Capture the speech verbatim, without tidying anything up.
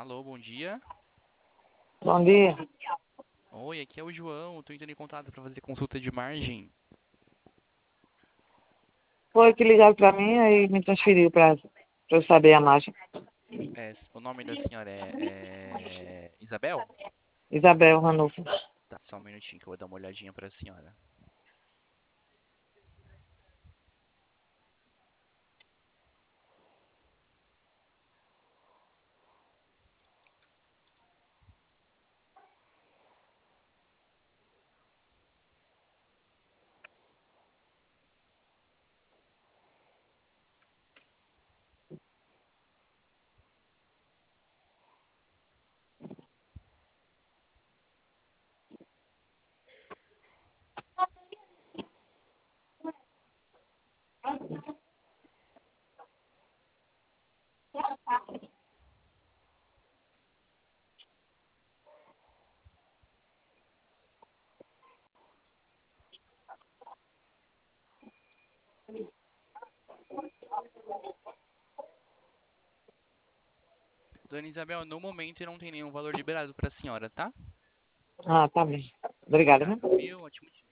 Alô, bom dia. Bom dia. Oi, aqui é o João. Tô entrando em contato para fazer consulta de margem. Foi que ligaram pra mim aí me transferiu pra, pra eu saber a margem. É, o nome da senhora é, é Isabel? Isabel Ranulfo. Tá, só um minutinho que eu vou dar uma olhadinha para a senhora. Dona Isabel, no momento não tem nenhum valor liberado para a senhora, tá? Ah, tá bem. Obrigada, né? Obrigado, viu? Ótimo dia.